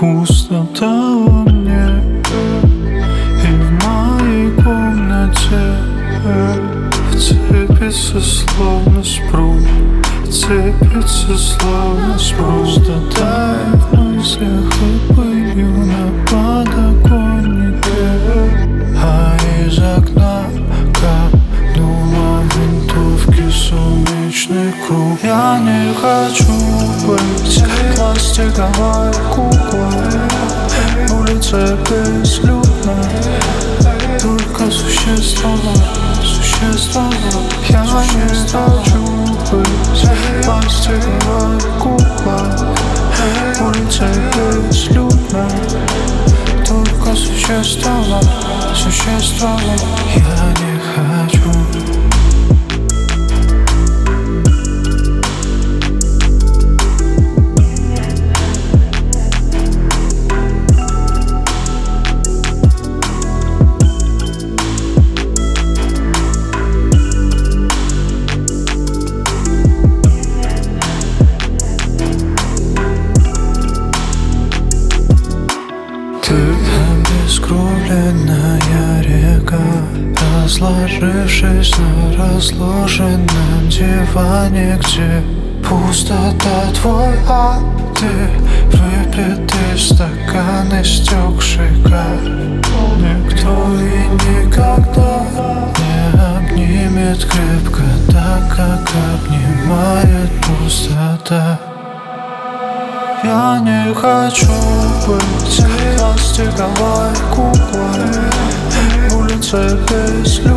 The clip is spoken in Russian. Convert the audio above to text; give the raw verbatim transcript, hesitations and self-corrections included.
пустота во мне и в моей комнате вцепится словно спрут, вцепится словно спрут. Просто тает в мыслях и пылью на подоконнике, а из окна капнула винтовки солнечный круг. Я не хочу быть пластиковой куклой, улица безлюдна, только существовать, существовать. Я не хочу быть пластиковой куклой, улица безлюдна, только существовать, существовать. Я не хочу. Обескровленная река, разложившись на разложенном диване, где пустота твой, а ты выпитый стакан, истекший кайф. Никто и никогда не обнимет крепко так, как обнимает пустота. Я не хочу быть пластиковой куклой, улица без людей.